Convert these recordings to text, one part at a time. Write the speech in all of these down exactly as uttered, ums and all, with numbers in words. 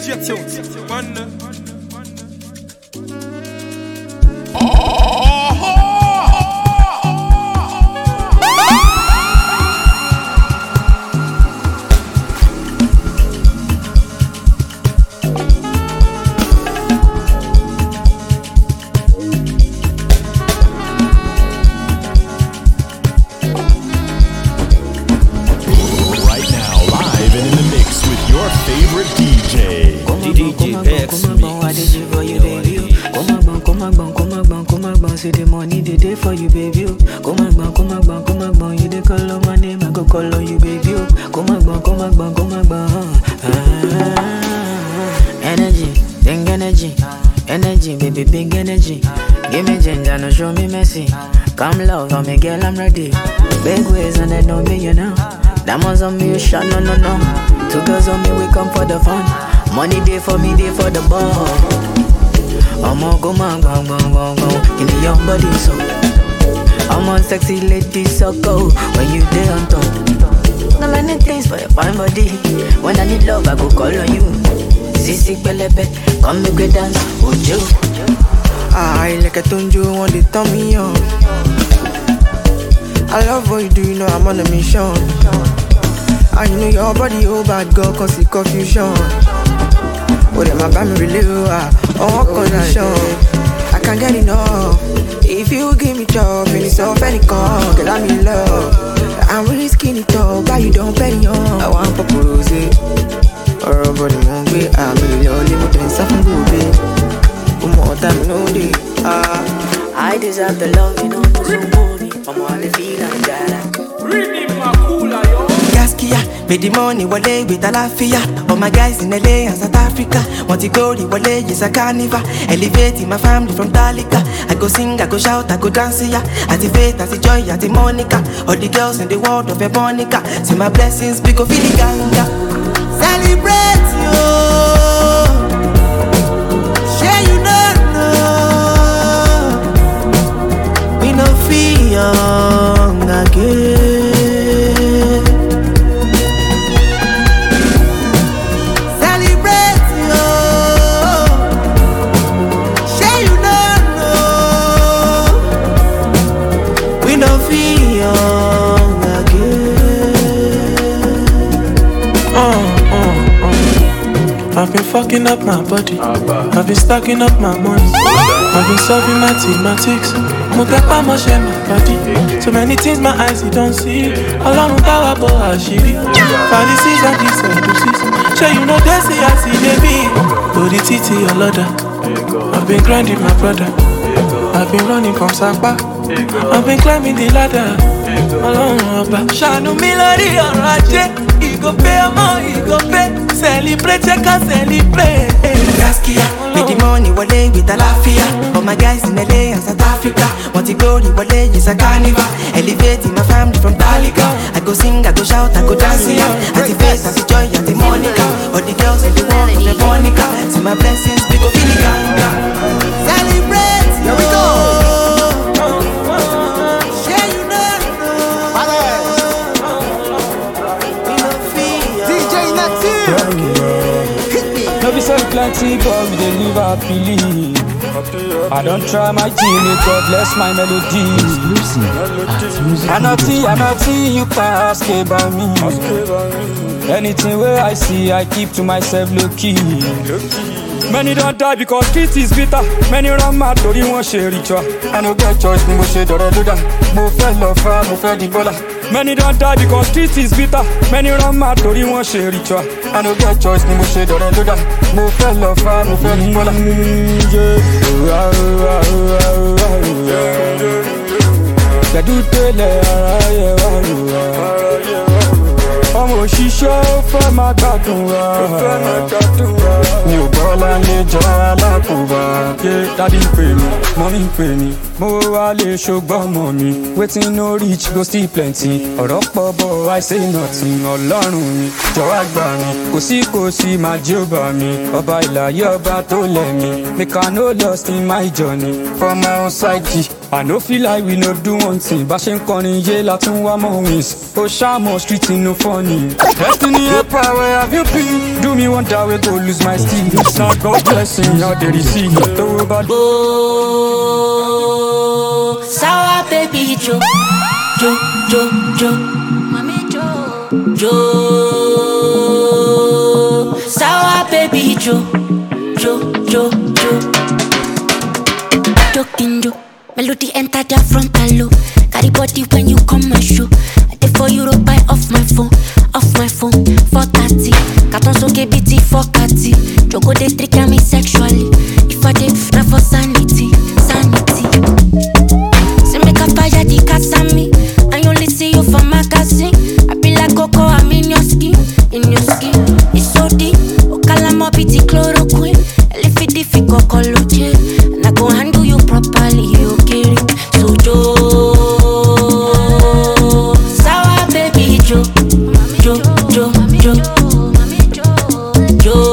J Tunes, man. See the money they day for you, baby. Come on, come on, come on, come on, come on. You dey call on my name, I go call on you, baby. Come on, come on, come on, come on, ah, energy, big energy, energy, baby, big energy. Give me ginger, no show me messy. Come love on me, girl, I'm ready. Big ways and they know me, you know. Diamonds on me, you shot, no, no, no. Two girls on me, we come for the fun. Money day for me, day for the ball. I'm on go man, go, go, go, go. In the young body, so I'm on sexy lady, so go. When you day on top, no many things for your fine body. When I need love, I go call on you. Sissy Pelebe, come make we dance, would you? I like a tunju, want to turn me on. I love what you do, you know I'm on a mission. I know your body, oh bad girl, cause it's confusion. Oh, them my band really low, oh, condition. I can't get enough. If you give me job, and it's off any call, girl, I'm in love. I'm really skinny tall, but you don't penny on. I want propose it. Or a body won't be, I'm really only with them, something good, one more time, no day. Ah, I deserve the love, you know, no so movie. I'm on the feel and jala. Really, my cooler, yo. Gaskia, made the money wale with a lafia. All my guys in L A and South Africa. Want to go the wale, yes a carnival. Elevating my family from Talika. I go sing, I go shout, I go dance here. At the faith, at the joy, at the Monica. All the girls in the world of Ebonica. See my blessings, we go feel the ganga. Celebrate you. Share you don't know. We no feel young again. I've been fucking up my body, I've been stacking up my money, I've been solving mathematics, Mutepa mo share my body. So many things my eyes you don't see. Alone power bo ashiri. Pharisees and the Sadducees. Sure you know they see I see they be. To the titi your loader. I've been grinding my brother. I've been running from Sapa. I've been climbing the ladder. Alone Oba. Shanu Milari or Raje. He go pay a mo, he go pay. Celebrate, check and celebrate. Gaskia, make the money wale with a lafia. All my guys in L A and South Africa. Want to go the wale, it's a carnival. Elevating my family from Talika. I go sing, I go shout, I go dance here. At the face, at the joy, at the Monica. All the girls in the world of Ebonica. See my blessings, we go feel the ganga. Celebrate, here we go. No be so plenty, but we dey live happily. I don't try my genie, God bless my melody. I nothing, I nothing you can ask about me. Anything where I see, I keep to myself low key. Many don't die because street is bitter. Many run mad, don't even share ritual. I no get choice, ni mo ṣe dọ̀rẹ́ ló dà. Mo fẹ́ lọ far, mo fẹ́ di bọ́lá. Many don't die because street is bitter. Many run mad, don't even share ritual. I no get choice, ni mo ṣe dọ̀rẹ́ ló dà. Mo fẹ́ lọ far, mo fẹ́ di bọ́lá. Gbẹ̀dú tẹ́lẹ̀ ara yẹ wá rò wá. Ọmọ òṣìṣẹ́ ó fẹ́ máa gbádùn wa. Mi ò bọ́lá lè jọ alákòóbá. Yé dádì ń pè mí, mọ́mí ń pè mí. Mo wá lè ṣògbọ́n mọ́ mi. Wetin no reach go still plenty. Ọ̀rọ̀ pọ̀ bọ̀ I say nothing. Ọlọ́run mi jọ̀wọ́ gbà mí. Kò sí kò sí máa jí ó bà mí. Ọba ìlàyé ọba tó lẹ̀ mí. Make I no lost in my journey. For my own side G. I no feel like we no do one thing. Bashing corny, yeah, Latin one more wins. Oh, Shamo street in no funny. Destiny empire, where have you been? Do me one that way, go lose my steam. It's not God blessing, how they receive. Don't about oh, sour baby Jo, Jo, Jo, Jo, Mami Jo, Jo, sour baby Jo, Jo, Jo, Jo, talking Jo. Melody enter the frontal loop. Carry body when you come and show. I did for Europe, buy off my phone, off my phone. four thirty, carton so K B T four thirty. Jogo they trigger me sexually. If I did not for sanity, sanity. Say make a fire the cats on me. I only see you for magazine. I be like Coco, I'm in your skin, in your skin. It's so deep. Okalamo biti chloroquine. Elifi difficult coloche. And I go handle you properly. So Jo, sour baby Jo, Jo, Jo, Jo, Jo,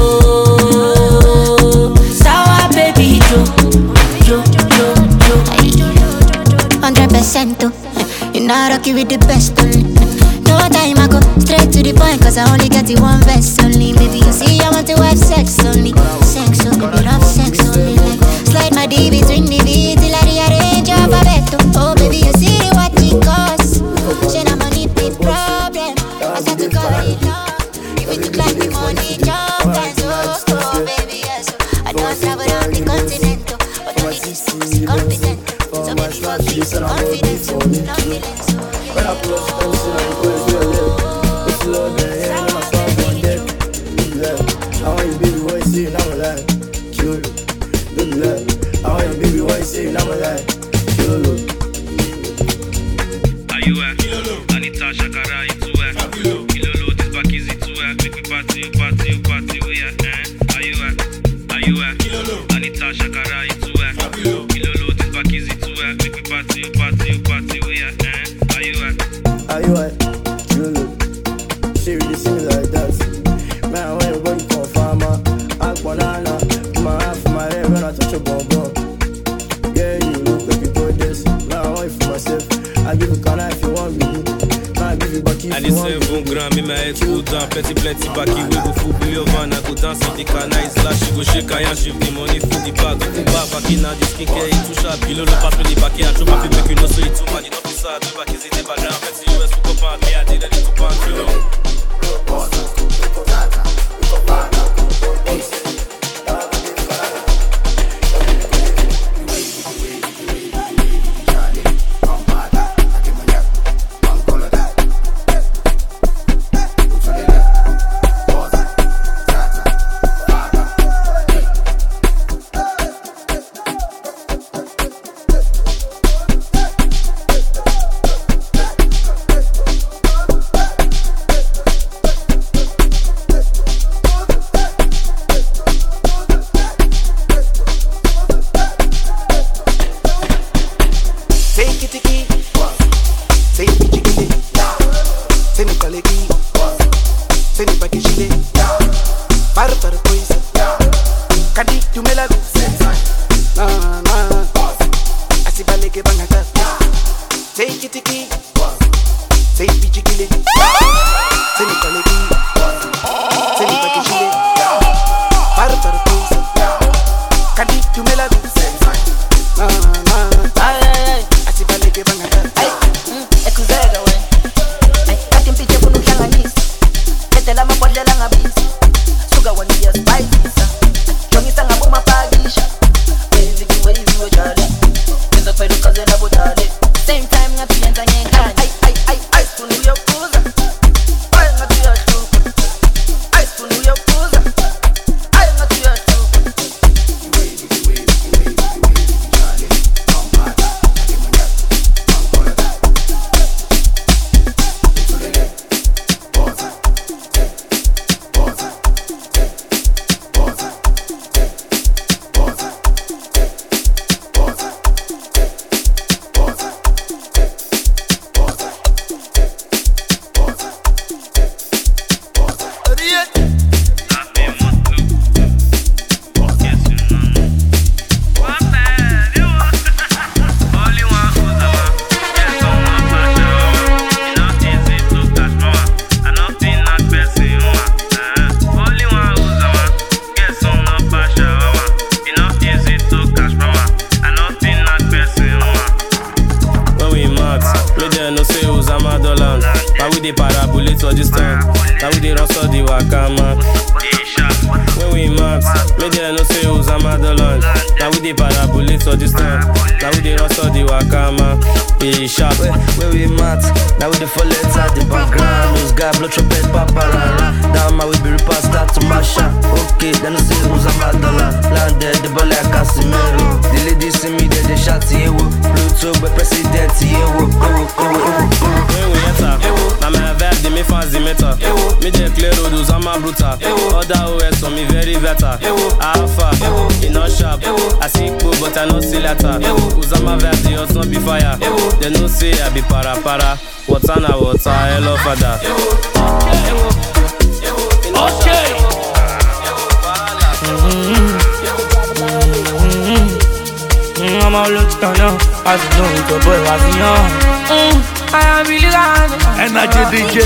sour baby Jo, Jo, Jo, Jo. Hundred percent too. You know I rock you with the best only. No time I go straight to the point, cause I only get it one verse only. Baby you see I want to have sex only. Sex only, love sex only. Like slide my D between the beats till I rearrange your alphabet. Oh baby you see what it costs. She not money big problem. I start to cover it up. If it look like the money jump and so oh baby yes. I don't travel around the continent, but only this is confident. So baby go feel confidence, confidence. When I pull up, I'm sitting on the it's slow, man, yeah, I'm not on deck. I want you, baby, what you say, now I'm alive. Kill you, baby, love. I want you, baby, what you say, now I'm alive. Kill you. Are you at? Anita Shakara, you too at? Kilolo, this back easy too at? Make me party, you party, you party, we at? Are you at? Are you at? Anita Shakara, you too at? Kilolo, this back easy too at? Make me party, you party, you party, we at? Are you at? Are you at? Kill you. She really see me like that. Man, when you go, you call farmer. Ask banana. My hand for my head when I touch your bum bum. Yeah, you look like you do this. Man, I want it for myself. I give you kana if you want me. Man, I give you back if I you want me. seven grand, me my head cool down. Plenty, plenty backy, we go full billion van. I go dance in the kana, it's slash, she go shake and shift the money for the bag. Go back, back in, now the skincare, it's too sharp. Below the pass me the backy, I throw my feet, make you know so it's too mad. It don't be sad, we back is it the background. Let's see U S, we go back, me I did it to back, you know. Same time, I feel like I ain't got it. I, I, I, I, Motherland. Now we dey parabolate all this time. Now we dey rustle the wakama. When we max, me dey no say who's a Motherland. Now we dey parabolate all this time. Now we dey rustle the wakama. Be sharp. When we max, now we dey fall at the background. Those guys blow trumpet, paparara. Down my way be repass, start to mash up. Okay, then I say who's a Motherland. Landed the ball like Casimiro. The ladies see me, they they shout yeah, Pluto, but president yeah, oh, oh, oh, oh. When we enter, now my vibe they me fans the meter. Me dey clear road, those are my brutal. Other O S on me very better. Alpha, he not sharp. I see cool, but I no see later. Who's on my vibe, they also be fire. They no say I be para para. Water na water, hello father. Okay. I'm all looked on now. As you know, it's a boy, as you know. I am really glad. Energy D J.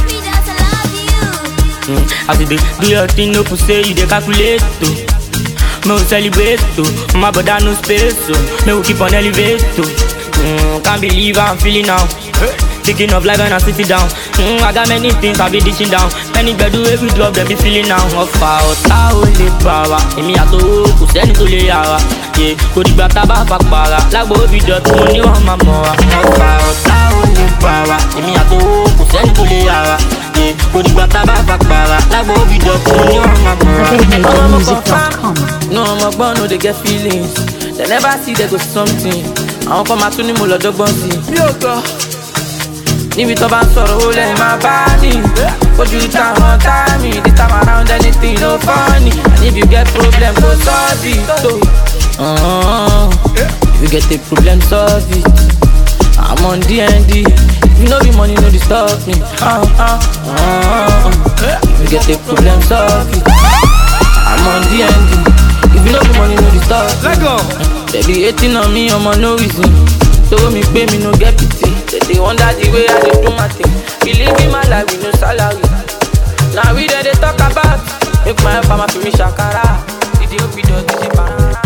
As you do, do your thing, no for say you dey calculate to. Me will celebrate to. My brother no space so. Me will keep on elevate to. Mm, can't believe how I'm feeling now. Thinking of life when I sit it down. Mm, I got many things I be dishing down. Many bedu every drop they be feeling now. Ọ̀fà ọ̀tá ò lè bá wa. Èmi àtòwò kò sẹ́ni tó lè yà wá. Kò dìgbà tá bá fà para. Lágbo òbí dọ̀tí mo ní wọ́n máa mọ̀ wá. Ọ̀fà ọ̀tá ò lè bá wa. Èmi àtòwò kò sẹ́ni tó lè yà wá. Kò dìgbà tá bá fà para. Lágbo òbí dọ̀tí mo ní wọ́n máa mọ̀ wá. Ọmọ confirm. No, ọmọ gbọ́n no dey get feelings. They never see they go something. Àwọn kan máa tún ní mo lọ dọ́gbọ́n sí. Mi ò gbọ́. Níbi tó bá ń sọ̀rọ̀ ó lẹ́yìn máa bá ní. Ojú ìta wọn tá mi. This time around anything no funny. And if you get problem go solve it. So, uh, if you get a problem solve it. I'm on D and D. If you know be money no disturb me. Uh, uh, uh, if you get a problem solve it. I'm on D and D. If you know be money no disturb me. Let go. They be hating on me, I'm on no reason. So me pay me no get pity. They, they wonder the way I dey do my thing. Believe in my life with no salary. Now we there they talk about. Make my help my feel me shakara. Did you be done this banana?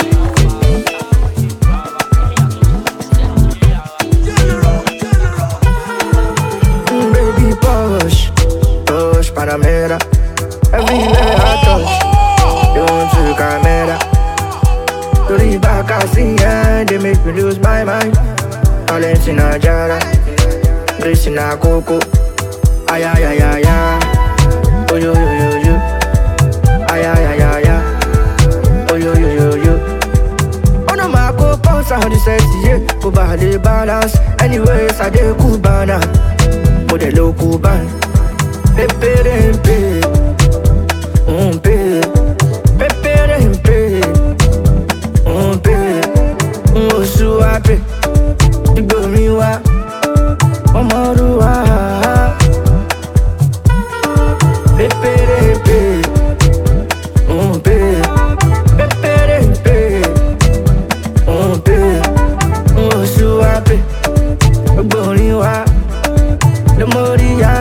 Baby push, push Panamera. Everywhere I touch, you want to camera. To the back I see and they make me lose my mind. Talents in a jara, grace in a coco. Ay ay ay ay ay. Oh yo yo yo yo. Ay ay ay ay ay. Oh yo yo yo yo. Oh no my go bounce on the set, yeah. Go back the balance. Anyways I dey Cubana, modelo Cuban. Pepe rempe, umpe. Pepe rempe, umpe. Osuape. Igbomiwa, Omoruwa. Peperepe, umpe. Peperepe, umpe. Osuape, Igbomiwa, Lemoria.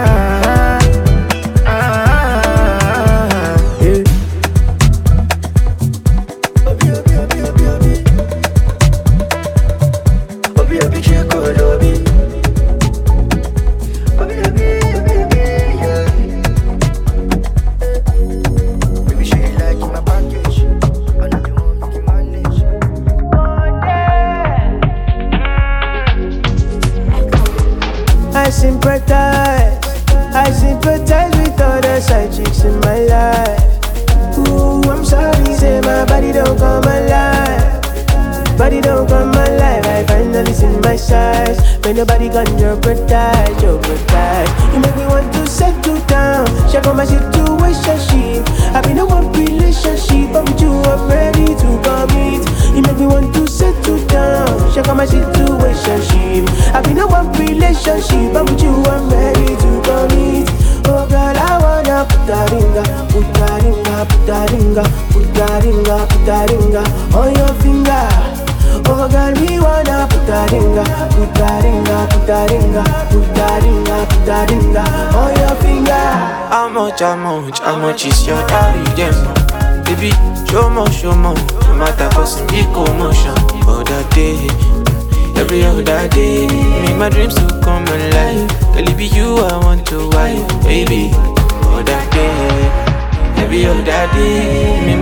I sympathize, I sympathize with all the side chicks in my life. Ooh, I'm sorry, say my body don't come alive. Body don't come alive, I finally see my size. When nobody can jeopardize, jeopardize. You make me want to settle down, check on my situationship. I've been in one relationship, but with you I'm ready to commit. You make me want to settle down, check on my situationship. I've been in one relationship, but with you I'm ready to commit. Oh girl, I wanna put that ringa, put that ringa, put that ringa, put that ringa, put that ringa on your finger. Oh girl, we wanna put that ringa, put that ringa, put that ringa, put that ringa, put that ringa on your finger. How much, how much, how much is your daddy them? Baby, show more, show more. No matter what's in the commotion. Other day, every other day, make my dreams to come alive.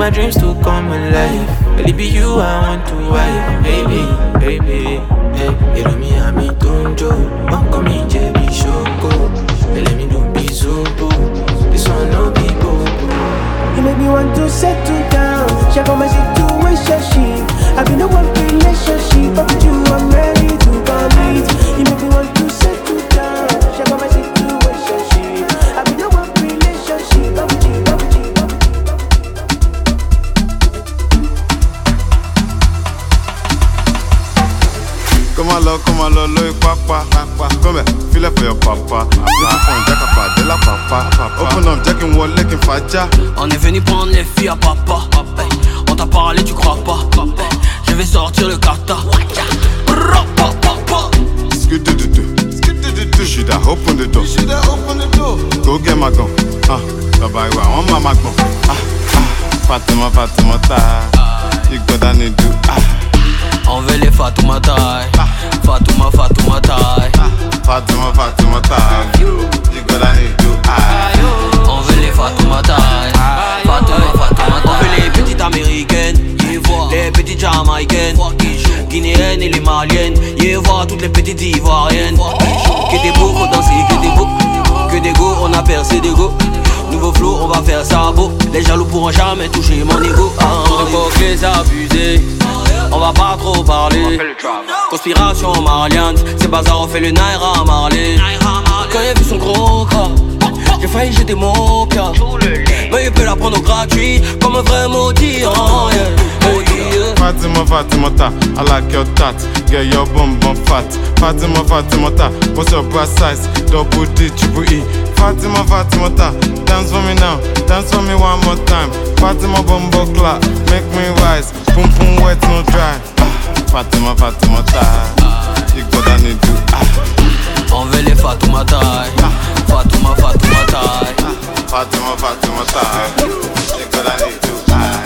my dreams to come alive. Will it be you I want to wife, baby, baby. Hey, you know me, I'm in Tonjo. Uncle me, J B Shoko. Let me do be so boo. This one no be boo. You make me want to settle down. Check on my situation. I've been in one relationship, but with you I'm ready to commit. You make me want to settle down. Check on my situation. I've been in one relationship, but with you, but with you, but with you. Come on, love, come on, love, love, papa, papa. Come here, feel it for your papa. Little Jack papa, de la papa, papa. Open up, Jack and wall, licking faja. On est venu prendre les filles à papa. On t'a parlé, tu crois pas. Je vais sortir le kata. Should I open the door? Should I open the door? Go get my gun. Ah, bye bye, I want my magnum. Ah, ah, Fatima, Fatima, ta. You got that need to. Ah. On veut les Fatouma taille. Fatouma, Fatouma taille. Fatouma, Fatouma taille. You got that need to. Ah. On veut les Fatouma taille. Fatouma, Fatouma taille. On veut les petites américaines. Les petites jamaïcaines. Guinéennes et les maliennes. Yé voir toutes les petites ivoiriennes. Que des beaux, faut danser, que des beaux. Que des go, on a percé des go. Nouveau flow, on va faire ça beau. Les jaloux pourront jamais toucher mon ego. Pour époque les abusés, on va pas trop parler. Conspiration malienne, c'est bazar, on fait le Naira Marley. Quand y'a vu son gros cas, j'ai failli jeter mon cas. Mais il peut la prendre au gratuit, comme un vrai maudit. Oh, yeah. Fatima, Fatima, ta, I like your tat. Get your bum bum fat. Fatima, Fatima, ta, what's your bra size? Double D, triple E. Fatima, Fatima, ta, dance for me now, dance for me one more time. Fatima, bumbo clap, make me rise. Boom boom wet, no dry. Ah, Fatima, Fatima, ta, you got that need to. Ah. On veut les Fatouma taille. Fatouma, Fatouma taille. Fatima, Fatima, ta, you got that need to. Ah.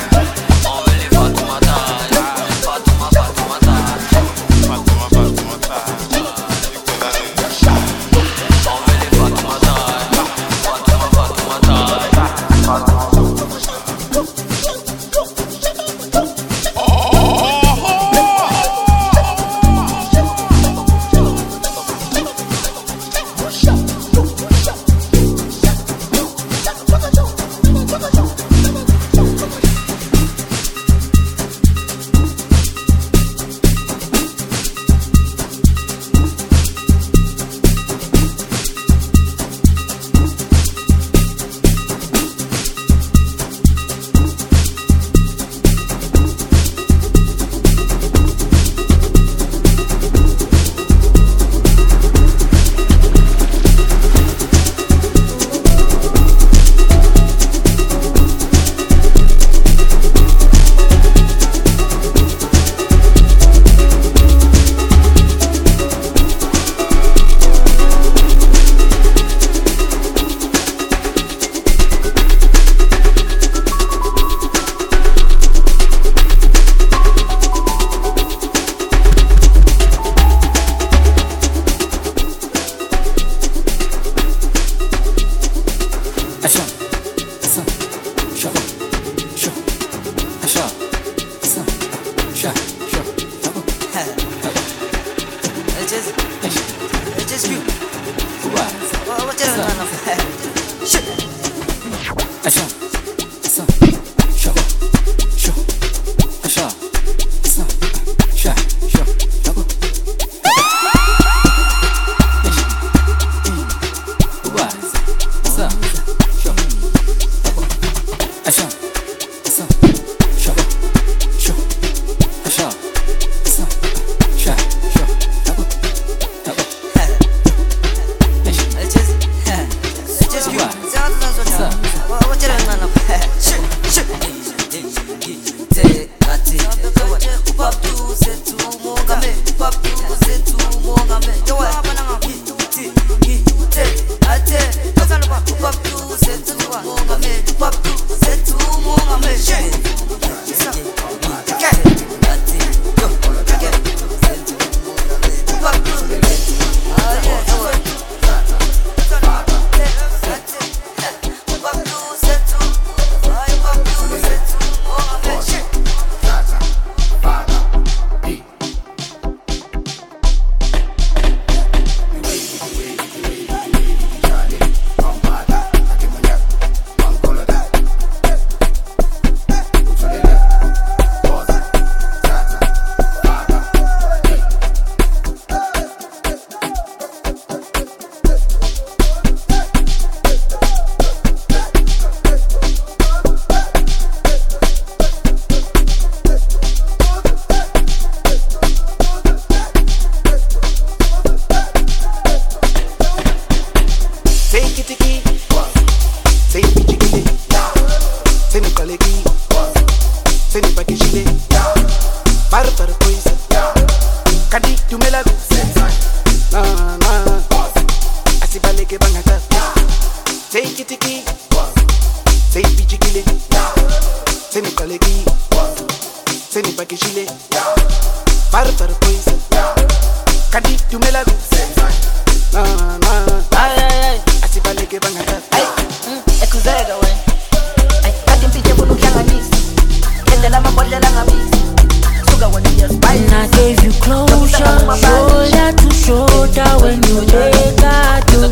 Take it, take it. Say it, take it. Say me kaleki. Say me pakishile. Par par poisa. Kadi tu me la na na. Asibale ke bangata. Take it, take it. Say it, take it. Say me kaleki. Say me pakishile. Par par poisa. Kadi tu me la na na. Ay ay ay. Asibale ke bangata. Ay. Ekuzega we. Ay, kati mpite bulu kyanga misi. Kende la mabodle la ngabisi. Suga when you just bite. And I gave you closure, shoulder to shoulder when you lay that to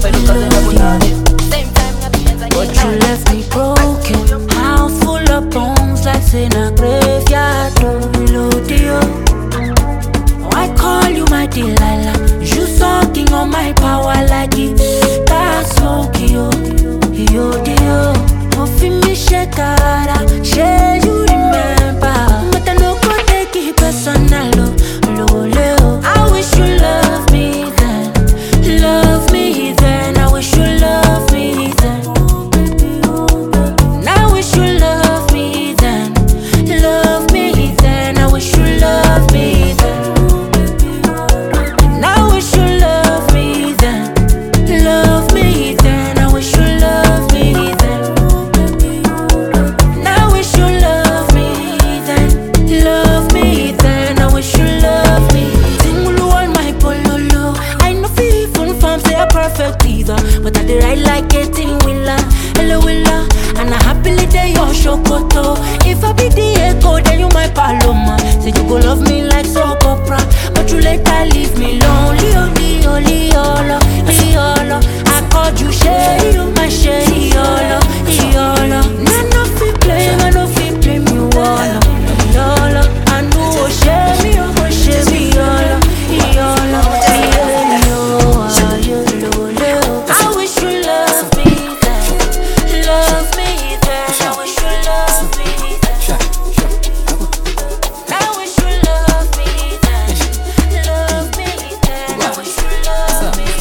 but you left me broken, house full of bones like in a graveyard. I call you my Delilah, you sucking on my power like it. That's smoky, yo, yo, yo. Nothing me shake out, share you remember. But I no go take it personal, lo, lo. I wish you love me then, love me then. I wish you love me then. I wish you love me then, love me then. I wish you love me then. I wish you love me then, love me then. I wish you love me then. I wish you love me then, love me then. I wish you love me. Tingulu on my pololo. I know even from say I'm perfect either, but I did right like getting willa, hello willa, and I happily day your shokoto. If I be the echo, then you my paloma. Say you go love me like soap opera, but you later leave me lonely, only, only, all, all. I called you shady, you my shady, all, all. None of it blame, I know it blame you all, all. I know shame me, oh shame me, all, all. I wish you love me then, love me then. I wish you love me then. I wish you love me then, love me then. I wish you love me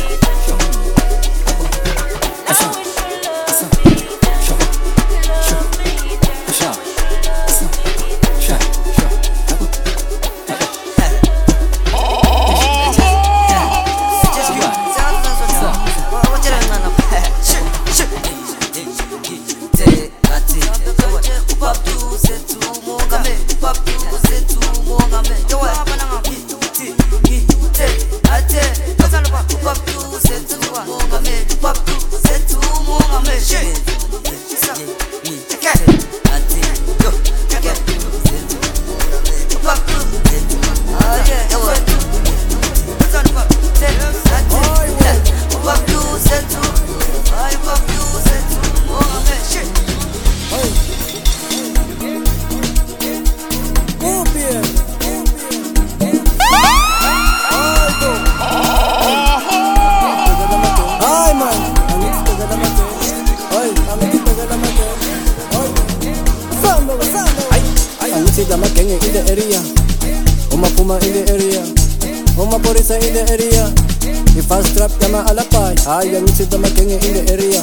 in the area, Oma Puma in the area, Oma Porisa in the area. If I strap Yama Alapai, I am the Makenge in the area.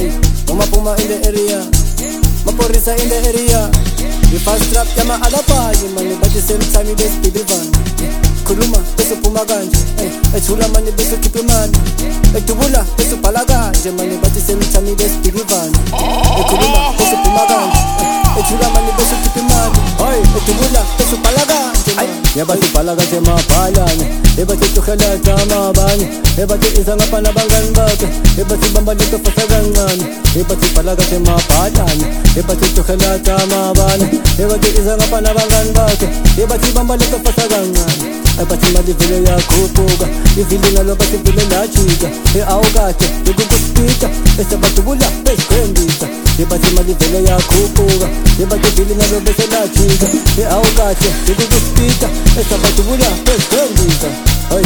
Oma Puma in the area, Maporisa in the area. If I strap Yama Alapai, you money, but the same time you just be divan. Kuluma, Peso Pumaganja, a Chula money, Peso Kipiman, a Tubula, Peso Palaga, Germany, but the same time you just be divan. A Kuluma, Peso Pumaganja, a Chula money, Peso Kipiman, oi, a Tubula, Peso Palaga. Yabati palaga tema palanya, ebati tukhala tama bani, ebati izanga panabangan baka, ebati bambalito pasagangan, ebati palaga tema palanya, ebati tukhala tama bani, ebati izanga panabangan baka, ebati bambalito pasagangan, ebati malivile ya kupuga, ivili na lobati vile la chiga, e augate, e guguspita, e sabatubula, e skrembita, ebati malivile ya kupuga, ebati vile na lobati la chiga, e augate, e guguspita. Essa vai tu mulher, pescando, oi.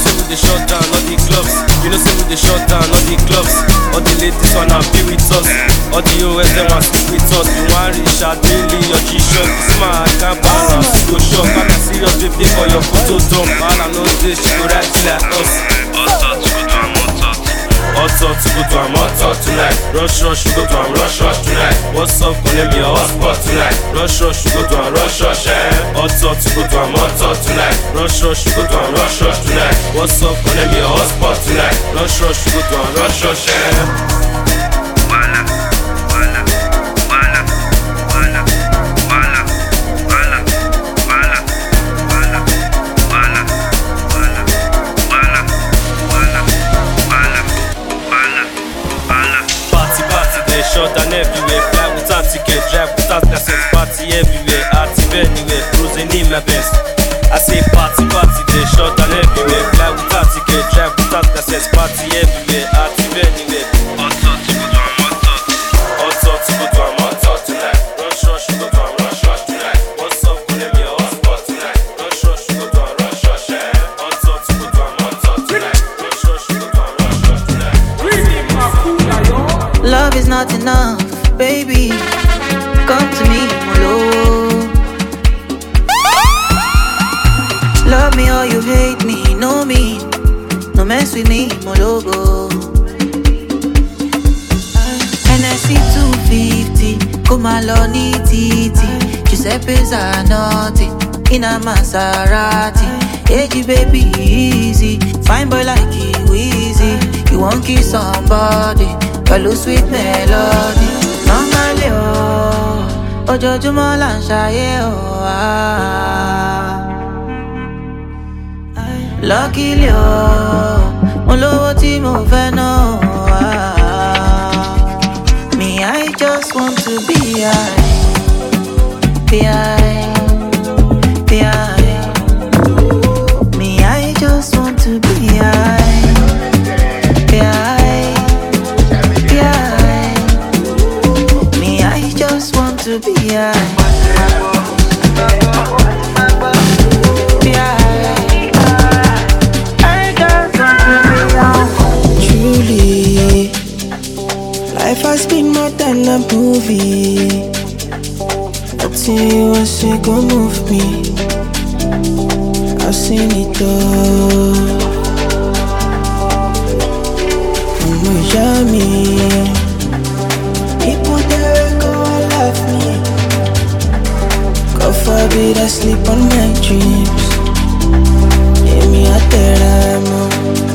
All the ladies wanna be with us. All the O S them want sleep with us. You want reach out daily, your G-Shock. Smart, can't balance, you go shock. I'm a serious baby for your photo dump. All I know is this, she go right like us. Hot to go to a hot hot. Hot hot to go to a hot hot tonight. Rush rush, you go to a rush rush tonight. What's up, call me a hotspot tonight. Rush rush, you go to a rush rush, eh. Hot hot to go to a hot hot tonight. Rush rush, you go to a rush rush tonight. What's up, call me a hotspot tonight. Rush rush, you go to a rush rush, eh. Short and everywhere, fly without ticket, drive without license, party everywhere, active anywhere, cruising in my best. I say party, party, they short and everywhere, fly without ticket, drive without license, party everywhere, active anywhere. Hot hot, you go to a hot hot. Hot hot, you go to a hot hot tonight. Rush rush, you go to a rush rush tonight. What's up, call me a hotspot tonight. Rush rush, you go to a rush rush, eh. Hot hot, you go to a hot hot tonight. Rush rush, you go to a rush rush tonight. Really, my cool, yo. Love is not enough, baby. Come to me, Molo. Love me or you hate me, know me. No mess with me, Mologo. N S C two fifty, come along, titi. Giuseppe Zanotti, in a Maserati. Hey, baby, easy. Fine boy like you, easy. You won't kiss somebody. Pẹ̀lú sweet melody. Normally oh, ojoojúmọ́ là ń ṣayé oh ah. Luckily oh, mo lówó tí mo fẹ́ ná oh ah. Me I just want to be high, be high, be high. Me I just want to be high, be high. To be high. Truly, life has been more than a movie. Nothing you want to go move me. I've seen it all. Ọmọ ìyá mi. People there go love me. God forbid I sleep on my dreams. Yeah, me out there I'm on.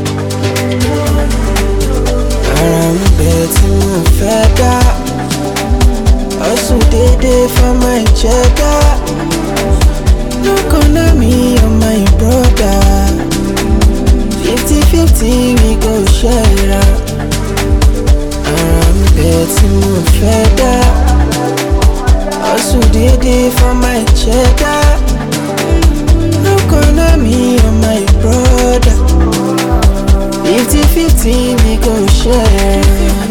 I'm betting my feather. Also did it for my cheddar. No gonna me or my brother. Fifty fifty we go share it out. I'm betting my feather. Also did it for my cheddar. No gonna me or my brother. Fifty fifty we go share.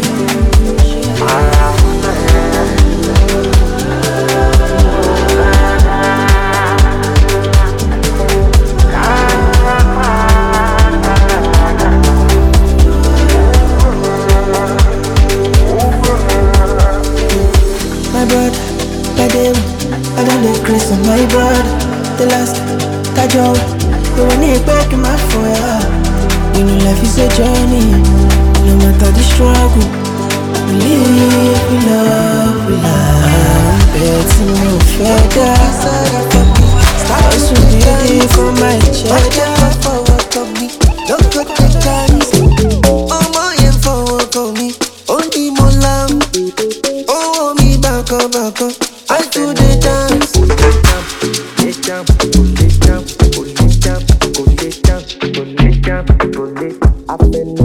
My brother, by them, I got the grace of my brother. The last, Kajo, you want it back in my fire. You know life is a journey, no matter the struggle. We live, we love, we love. I'm betting no further. Also did it for my cheddar. Don't get the chance. Oh my, and for me. Only more lamb. Oh, me back up, back up. I do the dance. They jump, they jump, they jump, they jump, they jump, they jump, they jump. Up and